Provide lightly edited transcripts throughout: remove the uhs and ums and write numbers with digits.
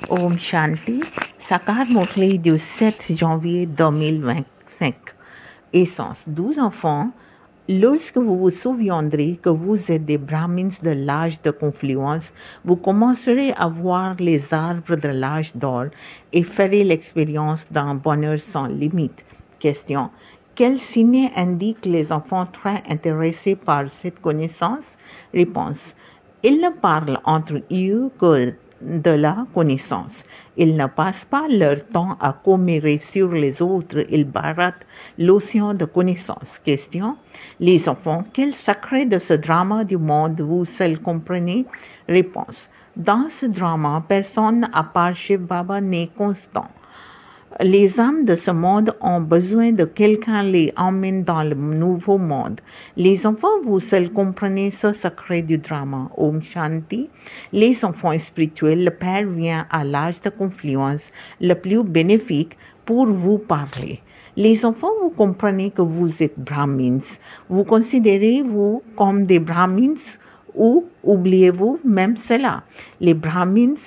Om Shanti, Sakar Motli du 7 janvier 2025. Essence, 12 enfants, lorsque vous vous souviendrez que vous êtes des brahmins de l'âge de confluence, vous commencerez à voir les arbres de l'âge d'or et ferez l'expérience d'un bonheur sans limite. Question. Quel signe indique les enfants très intéressés par cette connaissance? Réponse. Ils ne parlent entre eux que de la connaissance. Ils ne passent pas leur temps à commérer sur les autres, ils barattent l'océan de connaissance. Question. Les enfants, quel secret de ce drama du monde vous seuls comprenez? Réponse. Dans ce drama, personne à part Shiv Baba n'est constant. Les âmes de ce monde ont besoin de quelqu'un les emmène dans le nouveau monde. Les enfants, vous seuls comprenez ce secret du drama. Om Shanti. Les enfants spirituels, le Père vient à l'âge de confluence le plus bénéfique pour vous parler. Les enfants, vous comprenez que vous êtes brahmins. Vous considérez-vous comme des brahmins ou oubliez-vous même cela? Les brahmins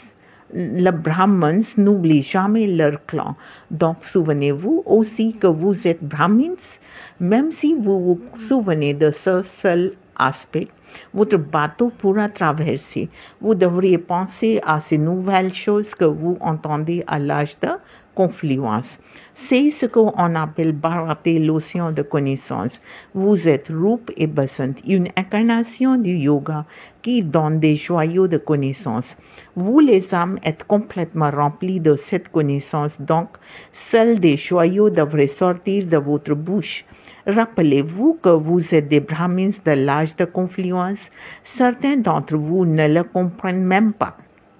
n'oublient jamais leur clan. Donc, souvenez-vous aussi que vous êtes brahmins. Même si vous vous souvenez de ce seul aspect, votre bateau pourra traverser. Vous devriez penser à ces nouvelles choses que vous entendez à l'âge de confluence. C'est ce qu'on appelle barater l'océan de connaissances. Vous êtes Rup et Basant, une incarnation du yoga qui donne des joyaux de connaissances. Vous, les âmes, êtes complètement remplis de cette connaissance, donc seuls des joyaux devraient sortir de votre bouche. Rappelez-vous que vous êtes des brahmins de l'âge de confluence. Certains d'entre vous ne le comprennent même pas.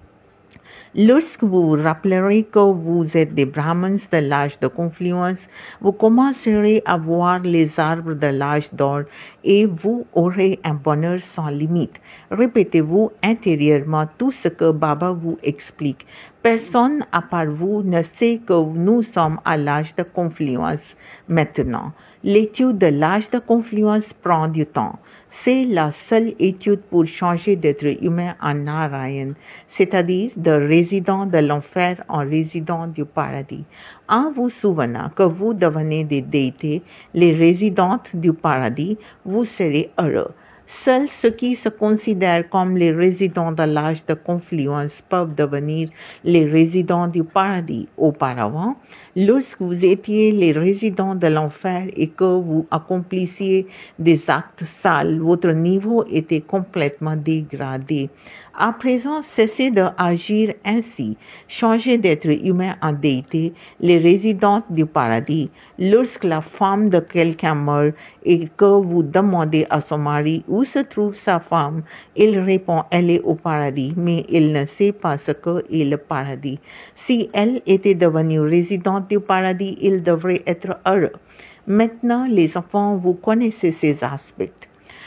Lorsque vous vous rappellerez que vous êtes des brahmins de l'âge de confluence, vous commencerez à voir les arbres de l'âge d'or et vous aurez un bonheur sans limite. Répétez-vous intérieurement tout ce que Baba vous explique. Personne à part vous ne sait que nous sommes à l'âge de confluence maintenant. L'étude de l'âge de confluence prend du temps. C'est la seule étude pour changer d'être humain en Narayan, c'est-à-dire de résident de l'enfer en résident du paradis. En vous souvenant que vous devenez des déités, les résidentes du paradis, vous serez heureux. Seuls ceux qui se considèrent comme les résidents de l'âge de confluence peuvent devenir les résidents du paradis. Auparavant, lorsque vous étiez les résidents de l'enfer et que vous accomplissiez des actes sales, votre niveau était complètement dégradé. À présent, cessez d'agir ainsi. Changez d'être humain en déité, les résidentes du paradis. Lorsque la femme de quelqu'un meurt et que vous demandez à son mari où se trouve sa femme, il répond elle est au paradis, mais il ne sait pas ce qu'est le paradis. Si elle était devenue résidente du paradis, il devrait être heureux. Maintenant, les enfants, vous connaissez ces aspects.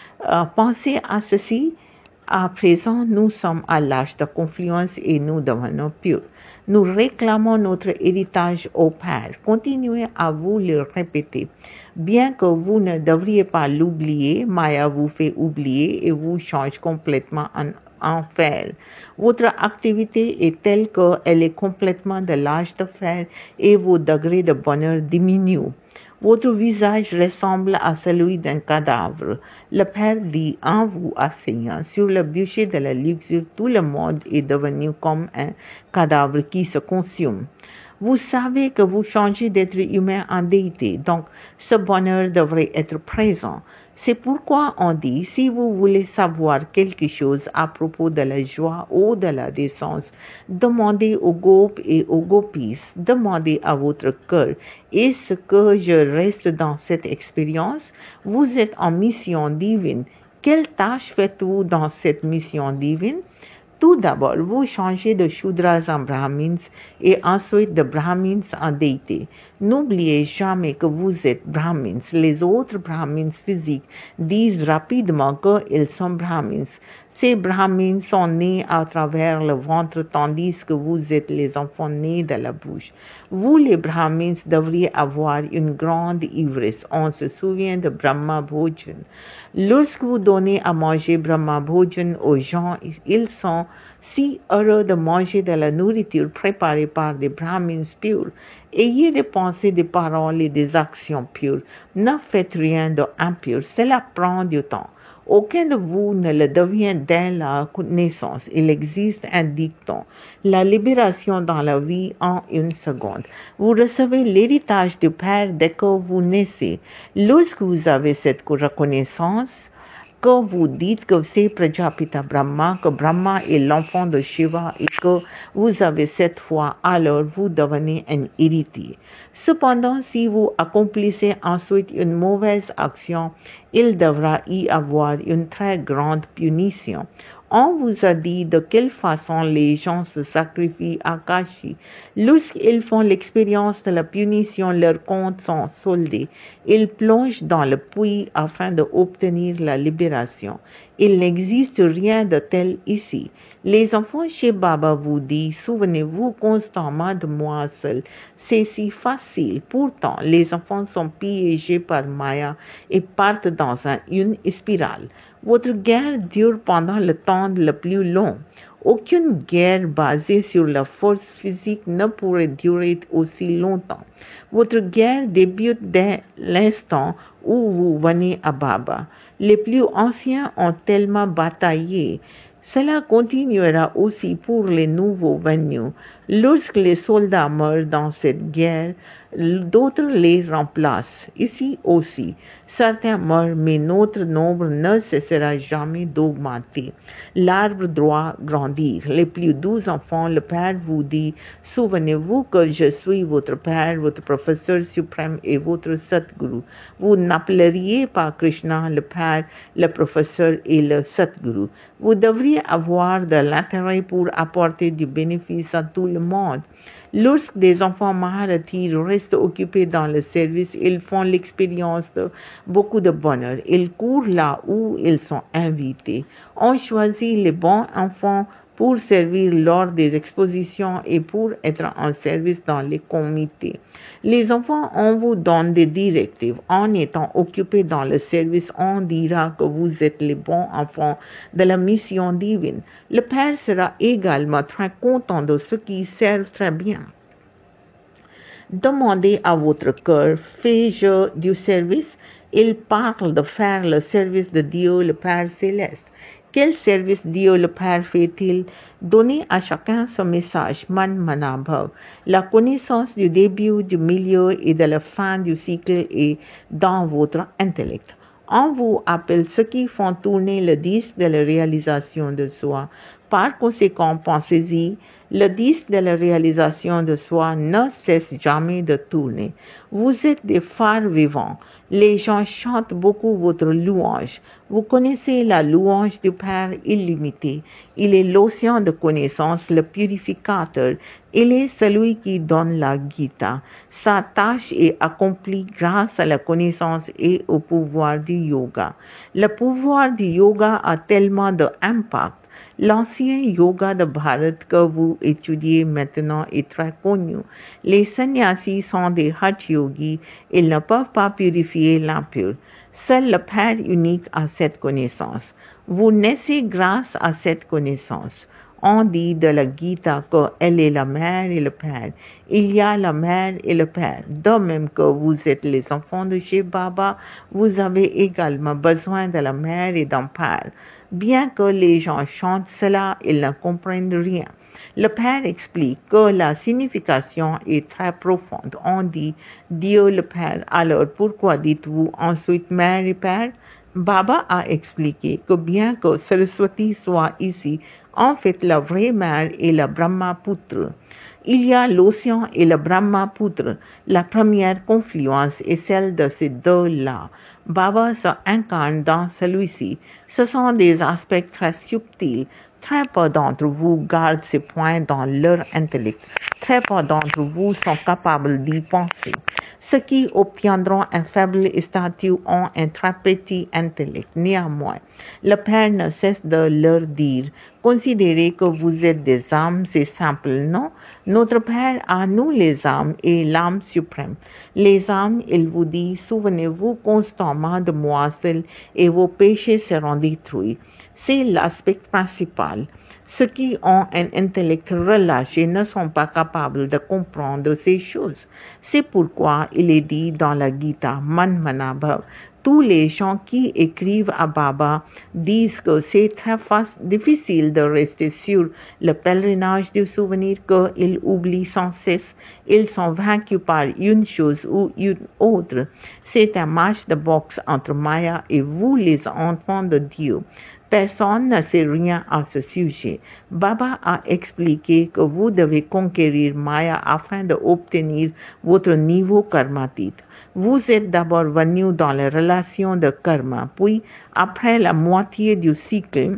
Pensez à ceci. À présent, nous sommes à l'âge de confluence et nous devenons purs. Nous réclamons notre héritage au Père. Continuez à vous le répéter. Bien que vous ne devriez pas l'oublier, Maya vous fait oublier et vous change complètement en enfer. Votre activité est telle qu'elle est complètement de l'âge de fer et vos degrés de bonheur diminuent. Votre visage ressemble à celui d'un cadavre. Le Père dit en vous asseyant sur le bûcher de la luxure, tout le monde est devenu comme un cadavre qui se consume. Vous savez que vous changez d'être humain en déité, donc ce bonheur devrait être présent. C'est pourquoi on dit, si vous voulez savoir quelque chose à propos de la joie au-delà des sens, demandez aux gopes et aux gopis, demandez à votre cœur. Est-ce que je reste dans cette expérience? Vous êtes en mission divine. Quelle tâche faites-vous dans cette mission divine? Tout d'abord, vous changez de Shudras en Brahmins et ensuite de Brahmins en déité. N'oubliez jamais que vous êtes Brahmins. Les autres Brahmins physiques disent rapidement qu'ils sont Brahmins. Ces brahmins sont nés à travers le ventre tandis que vous êtes les enfants nés de la bouche. Vous, les brahmins, devriez avoir une grande ivresse. On se souvient de Brahma Bhojan. Lorsque vous donnez à manger Brahma Bhojan aux gens, ils sont si heureux de manger de la nourriture préparée par des brahmins purs. Ayez des pensées, des paroles et des actions pures. Ne faites rien d'impur. Cela prend du temps. Aucun de vous ne le devient dès la naissance. Il existe un dicton. La libération dans la vie en une seconde. Vous recevez l'héritage du Père dès que vous naissez. Lorsque vous avez cette reconnaissance, que vous dites que c'est Prajapita Brahma, que Brahma est l'enfant de Shiva et que vous avez cette foi, alors vous devenez un héritier. Cependant, si vous accomplissez ensuite une mauvaise action, il devra y avoir une très grande punition. On vous a dit de quelle façon les gens se sacrifient à Kashi. Lorsqu'ils font l'expérience de la punition, leurs comptes sont soldés. Ils plongent dans le puits afin d'obtenir la libération. Il n'existe rien de tel ici. Les enfants chez Baba vous disent, souvenez-vous constamment de moi seul. C'est si facile. Pourtant, les enfants sont piégés par Maya et partent dans une spirale. Votre guerre dure pendant le temps le plus long. Aucune guerre basée sur la force physique ne pourrait durer aussi longtemps. Votre guerre débute dès l'instant où vous venez à Baba. Les plus anciens ont tellement bataillé. Cela continuera aussi pour les nouveaux venus. Lorsque les soldats meurent dans cette guerre, d'autres les remplacent. Ici aussi, certains meurent, mais notre nombre ne cessera jamais d'augmenter. L'arbre doit grandir. Les plus doux enfants, le Père vous dit, souvenez-vous que je suis votre Père, votre professeur suprême et votre Satguru. Vous n'appelleriez pas Krishna le Père, le professeur et le Satguru. Vous devriez avoir de l'intérêt pour apporter du bénéfice à tout le monde. Lorsque des enfants Maharathis restent occupés dans le service, ils font l'expérience de beaucoup de bonheur. Ils courent là où ils sont invités. On choisit les bons enfants pour servir lors des expositions et pour être en service dans les comités. Les enfants, on vous donne des directives. En étant occupés dans le service, on dira que vous êtes les bons enfants de la mission divine. Le Père sera également très content de ceux qui servent très bien. Demandez à votre cœur, fais-je du service? Il parle de faire le service de Dieu le Père céleste. Quel service Dieu le Père fait-il? Donner à chacun son message, Man Manabhav. La connaissance du début, du milieu et de la fin du cycle est dans votre intellect. On vous appelle ceux qui font tourner le disque de la réalisation de soi. Par conséquent, pensez-y, le disque de la réalisation de soi ne cesse jamais de tourner. Vous êtes des phares vivants. Les gens chantent beaucoup votre louange. Vous connaissez la louange du Père illimité. Il est l'océan de connaissance, le purificateur. Il est celui qui donne la Gita. Sa tâche est accomplie grâce à la connaissance et au pouvoir du yoga. Le pouvoir du yoga a tellement d'impact. L'ancien yoga de Bharat que vous étudiez maintenant est très connu. Les sannyasis sont des hatch yogis. Ils ne peuvent pas purifier l'impur. Seul le Père unique a cette connaissance. Vous naissez grâce à cette connaissance. On dit de la Gita qu'elle est la mère et le père. Il y a la mère et le père. De même que vous êtes les enfants de chez Baba, vous avez également besoin de la mère et d'un père. Bien que les gens chantent cela, ils ne comprennent rien. Le Père explique que la signification est très profonde. On dit Dieu le Père. Alors pourquoi dites-vous ensuite mère et père? Baba a expliqué que bien que Saraswati soit ici, en fait la vraie mère est le Brahmaputra. Il y a l'océan et le Brahmaputra. La première confluence est celle de ces deux-là. Baba s'incarne dans celui-ci. Ce sont des aspects très subtils. Très peu d'entre vous gardent ces points dans leur intellect. Très peu d'entre vous sont capables d'y penser. Ceux qui obtiendront un faible statut ont un très petit intellect. Néanmoins, le Père ne cesse de leur dire, considérez que vous êtes des âmes, c'est simple, non? Notre Père a nous les âmes et l'âme suprême. Les âmes, il vous dit, souvenez-vous constamment de moi seul et vos péchés seront détruits. C'est l'aspect principal. Ceux qui ont un intellect relâché ne sont pas capables de comprendre ces choses. C'est pourquoi il est dit dans la Gita, Manmanabhav, tous les gens qui écrivent à Baba disent que c'est très difficile de rester sur le pèlerinage du souvenir, qu'ils oublient sans cesse. Ils sont vaincus par une chose ou une autre. C'est un match de boxe entre Maya et vous, les enfants de Dieu. Personne ne sait rien à ce sujet. Baba a expliqué que vous devez conquérir Maya afin d'obtenir votre niveau karmatique. Vous êtes d'abord venu dans les relations de karma, puis après la moitié du cycle,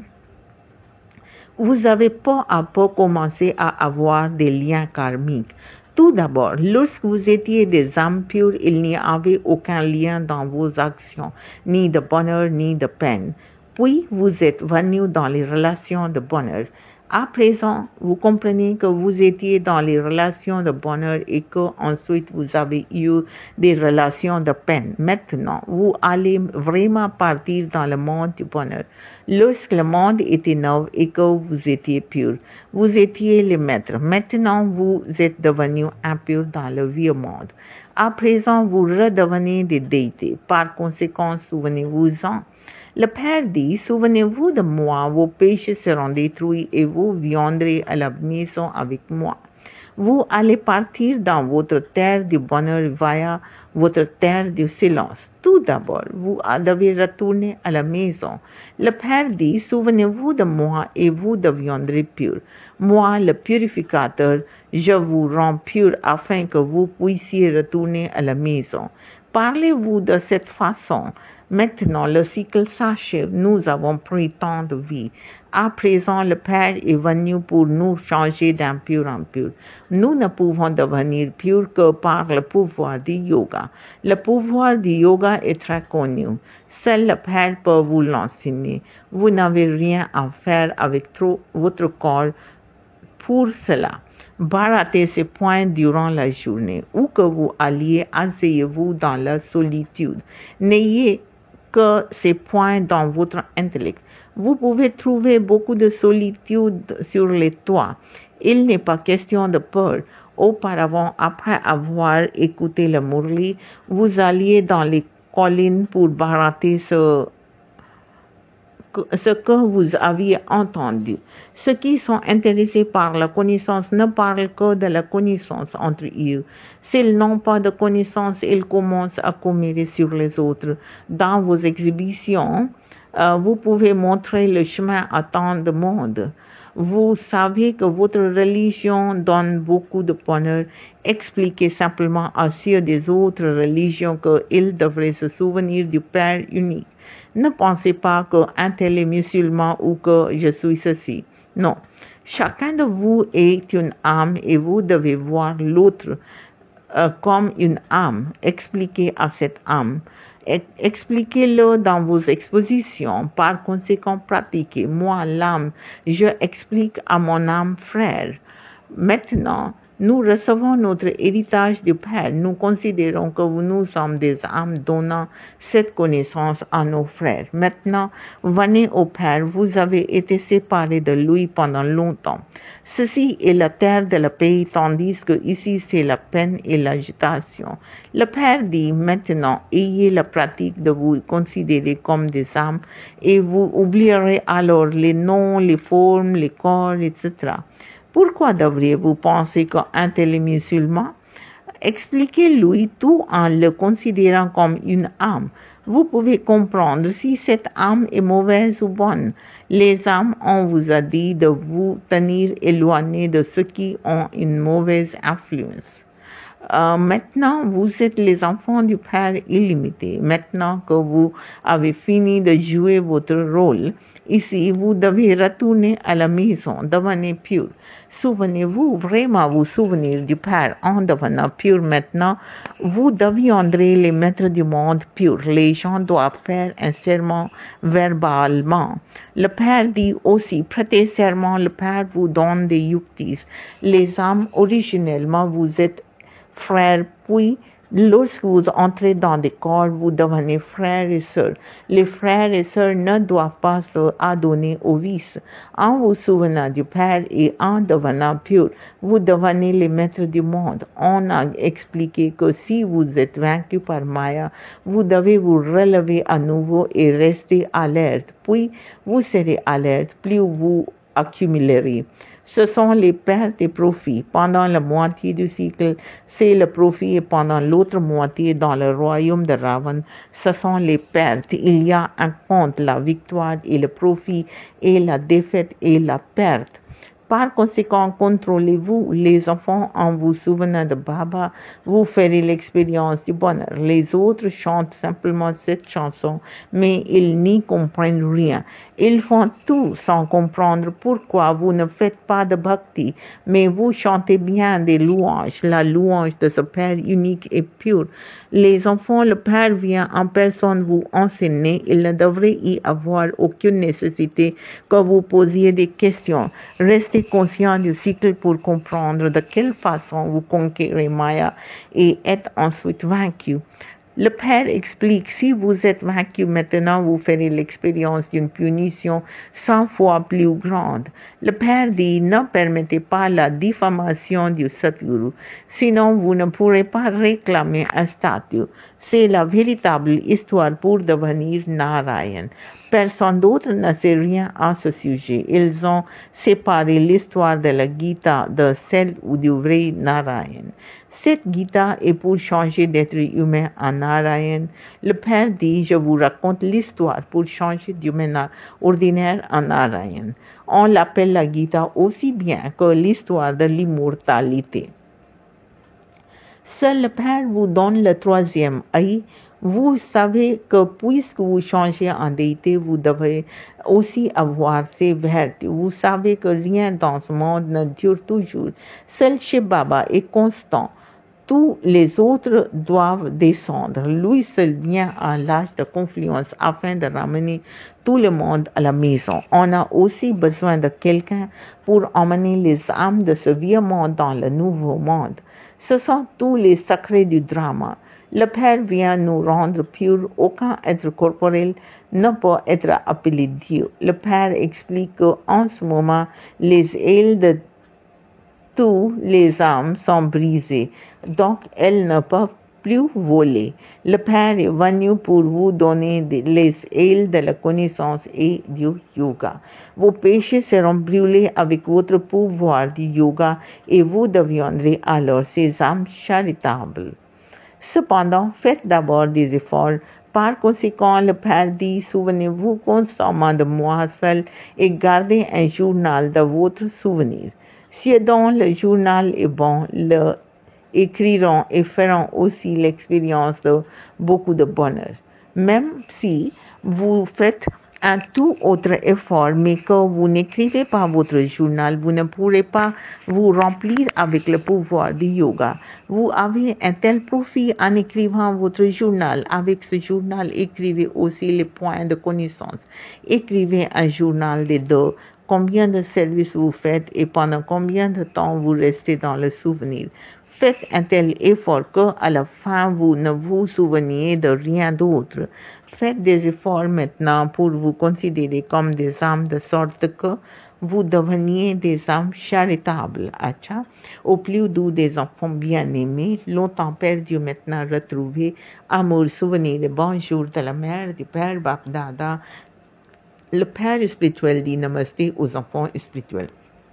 vous avez peu à peu commencé à avoir des liens karmiques. Tout d'abord, lorsque vous étiez des âmes pures, il n'y avait aucun lien dans vos actions, ni de bonheur ni de peine. Puis vous êtes venu dans les relations de bonheur. À présent, vous comprenez que vous étiez dans les relations de bonheur et que ensuite vous avez eu des relations de peine. Maintenant, vous allez vraiment partir dans le monde du bonheur. Lorsque le monde était neuf et que vous étiez pur, vous étiez les maîtres. Maintenant, vous êtes devenus impurs dans le vieux monde. À présent, vous redevenez des déités. Par conséquent, souvenez-vous-en. Le Père dit, souvenez-vous de moi, vos péchés seront détruits et vous viendrez à la maison avec moi. Vous allez partir dans votre terre du bonheur via votre terre du silence. Tout d'abord, vous devez retourner à la maison. Le Père dit, souvenez-vous de moi et vous deviendrez pur. Moi, le purificateur, je vous rends pur afin que vous puissiez retourner à la maison. Parlez-vous de cette façon. Maintenant, le cycle s'achève. Nous avons pris tant de vie. À présent, le Père est venu pour nous changer d'impur en pur. Nous ne pouvons devenir purs que par le pouvoir du yoga. Le pouvoir du yoga est très connu. Seul le Père peut vous l'enseigner. Vous n'avez rien à faire avec votre corps pour cela. Baratez ces points durant la journée. Où que vous alliez, asseyez-vous dans la solitude. N'ayez que ces points dans votre intellect. Vous pouvez trouver beaucoup de solitude sur les toits. Il n'est pas question de peur. Auparavant, après avoir écouté le Murli, vous alliez dans les collines pour barater ce que vous aviez entendu. Ceux qui sont intéressés par la connaissance ne parlent que de la connaissance entre eux. S'ils n'ont pas de connaissance, ils commencent à commérer sur les autres. Dans vos exhibitions, vous pouvez montrer le chemin à tant de monde. Vous savez que votre religion donne beaucoup de bonheur. Expliquez simplement à ceux des autres religions qu'ils devraient se souvenir du Père unique. Ne pensez pas qu'un tel est musulman ou que je suis ceci. Non. Chacun de vous est une âme et vous devez voir l'autre comme une âme. Expliquez à cette âme. Expliquez-le dans vos expositions. Par conséquent, pratiquez. Moi, l'âme, je explique à mon âme frère. Maintenant, nous recevons notre héritage du Père. Nous considérons que nous sommes des âmes donnant cette connaissance à nos frères. Maintenant, venez au Père. Vous avez été séparés de lui pendant longtemps. Ceci est la terre de la paix, tandis que ici c'est la peine et l'agitation. Le Père dit maintenant, ayez la pratique de vous considérer comme des âmes et vous oublierez alors les noms, les formes, les corps, etc. Pourquoi devriez-vous penser qu'un tel est musulman? Expliquez-lui tout en le considérant comme une âme. Vous pouvez comprendre si cette âme est mauvaise ou bonne. Les âmes, on vous a dit de vous tenir éloigné de ceux qui ont une mauvaise influence. Maintenant, vous êtes les enfants du Père illimité. Maintenant que vous avez fini de jouer votre rôle, Ici, vous devez retourner à la maison, devenez pur. Souvenez-vous vraiment vous souvenir du Père en devenant pur maintenant. Vous deviendrez les maîtres du monde pur. Les gens doivent faire un serment verbalement. Le Père dit aussi, prêtez serment, le Père vous donne des yuktis. Les âmes, originellement, vous êtes frères, puis lorsque vous entrez dans des corps, vous devenez frères et sœurs. Les frères et sœurs ne doivent pas se adonner au vice. En vous souvenant du Père et en devenant pur, vous devenez les maîtres du monde. On a expliqué que si vous êtes vaincu par Maya, vous devez vous relever à nouveau et rester alerte. Puis vous serez alerte, plus vous accumulerez. Ce sont les pertes et profits. Pendant la moitié du cycle, c'est le profit et pendant l'autre moitié dans le royaume de Ravan, ce sont les pertes. Il y a un compte, la victoire et le profit et la défaite et la perte. Par conséquent, contrôlez-vous, les enfants, en vous souvenant de Baba, vous ferez l'expérience du bonheur. Les autres chantent simplement cette chanson, mais ils n'y comprennent rien. Ils font tout sans comprendre pourquoi vous ne faites pas de bhakti, mais vous chantez bien des louanges, la louange de ce Père unique et pur. Les enfants, le Père vient en personne vous enseigner. Il ne devrait y avoir aucune nécessité que vous posiez des questions. Restez conscient du cycle pour comprendre de quelle façon vous conquérez Maya et êtes ensuite vaincu. Le Père explique, si vous êtes vaincu maintenant, vous ferez l'expérience d'une punition 100 fois plus grande. Le Père dit, ne permettez pas la diffamation du Satguru, sinon vous ne pourrez pas réclamer un statut. C'est la véritable histoire pour devenir Narayan. Personne d'autre ne sait rien à ce sujet. Ils ont séparé l'histoire de la Gita de celle du vrai Narayan. Cette Gita est pour changer d'être humain en Narayan. Le Père dit, je vous raconte l'histoire pour changer d'humain ordinaire en Narayan. On l'appelle la Gita aussi bien que l'histoire de l'immortalité. Seul le Père vous donne le troisième œil. Vous savez que puisque vous changez en déité, vous devez aussi avoir ces vertus. Vous savez que rien dans ce monde ne dure toujours. Seul Shiv Baba est constant. Tous les autres doivent descendre. Lui seul vient à l'âge de confluence afin de ramener tout le monde à la maison. On a aussi besoin de quelqu'un pour emmener les âmes de ce vieux monde dans le nouveau monde. Ce sont tous les secrets du drama. Le Père vient nous rendre purs. Aucun être corporel ne peut être appelé Dieu. Le Père explique qu'en ce moment, les ailes de tous les âmes sont brisées, donc elles ne peuvent plus voler. Le Père est venu pour vous donner les ailes de la connaissance et du yoga. Vos péchés seront brûlés avec votre pouvoir du yoga et vous deviendrez alors ces âmes charitables. Cependant, faites d'abord des efforts. Par conséquent, le Père dit, souvenez-vous constamment de moi seul et gardez un journal de votre souvenir. Ceux dont le journal est bon le écriront et feront aussi l'expérience de beaucoup de bonheur. Même si vous faites un tout autre effort, mais que vous n'écrivez pas votre journal, vous ne pourrez pas vous remplir avec le pouvoir du yoga. Vous avez un tel profit en écrivant votre journal. Avec ce journal, écrivez aussi les points de connaissance. Écrivez un journal des deux. Combien de services vous faites et pendant combien de temps vous restez dans le souvenir. Faites un tel effort qu'à la fin vous ne vous souveniez de rien d'autre. Faites des efforts maintenant pour vous considérer comme des âmes de sorte que vous deveniez des âmes charitables. Acha, au plus doux des enfants bien-aimés, longtemps perdus maintenant retrouvés, amour, souvenir et bonjour de la mère, du père Bapdada. Le Père spirituel dit namasté aux enfants spirituels.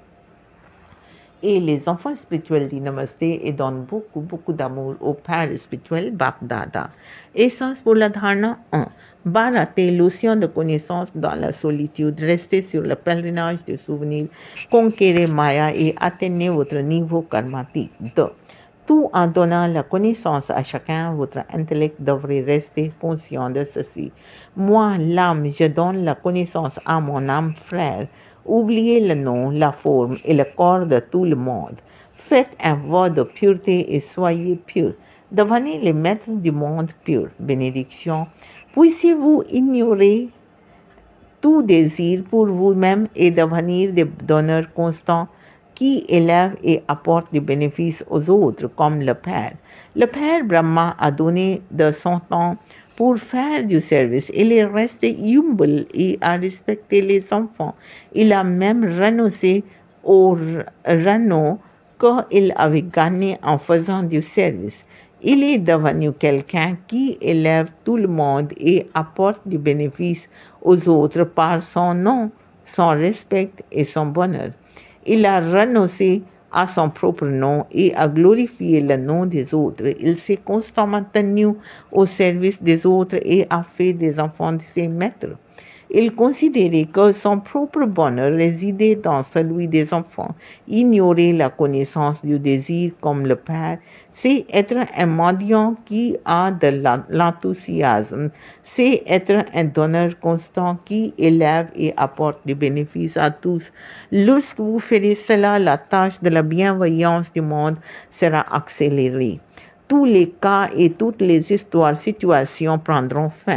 Et les enfants spirituels disent namasté et donnent beaucoup d'amour au Père spirituel Bapdada. Essence pour la dharana 1. Barater l'océan de connaissance dans la solitude. Restez sur le pèlerinage des souvenirs. Conquérez Maya et atteignez votre niveau karmatique. 2. Tout en donnant la connaissance à chacun, votre intellect devrait rester conscient de ceci. Moi, l'âme, je donne la connaissance à mon âme frère. Oubliez le nom, la forme et le corps de tout le monde. Faites un voeu de pureté et soyez purs. Devenez les maîtres du monde pur. Bénédiction. Puissiez-vous ignorer tout désir pour vous-même et devenir des donneurs constants qui élèvent et apportent du bénéfice aux autres, comme le Père. Le Père Brahma a donné de son temps pour faire du service. Il est resté humble et a respecté les enfants. Il a même renoncé au renom qu'il avait gagné en faisant du service. Il est devenu quelqu'un qui élève tout le monde et apporte du bénéfice aux autres par son nom, son respect et son bonheur. Il a renoncé à son propre nom et a glorifié le nom des autres. Il s'est constamment tenu au service des autres et a fait des enfants de ses maîtres. Il considérait que son propre bonheur résidait dans celui des enfants. Ignorer la connaissance du désir comme le Père, c'est être un mendiant qui a de l'enthousiasme, c'est être un donneur constant qui élève et apporte du bénéfice à tous. Lorsque vous ferez cela, la tâche de la bienveillance du monde sera accélérée. Tous les cas et toutes les situations prendront fin.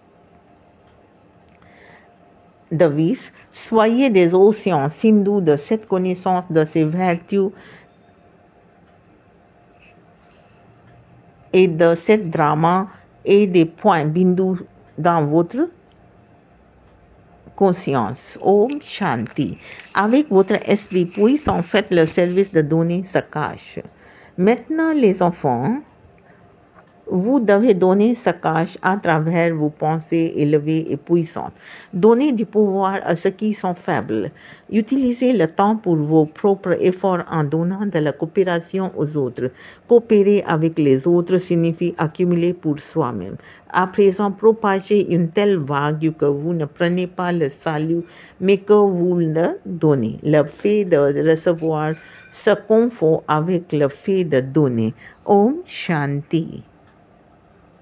Devise, soyez des océans Sindhu de cette connaissance de ces vertus et de cette drama et des points bindu dans votre conscience. Om Shanti. Avec votre esprit puissant, faites le service de donner sa cache. Maintenant, les enfants, vous devez donner sa cache à travers vos pensées élevées et puissantes. Donnez du pouvoir à ceux qui sont faibles. Utilisez le temps pour vos propres efforts en donnant de la coopération aux autres. Coopérer avec les autres signifie accumuler pour soi-même. À présent, propagez une telle vague que vous ne prenez pas le salut, mais que vous le donnez. Le fait de recevoir se confond avec le fait de donner. Om Shanti.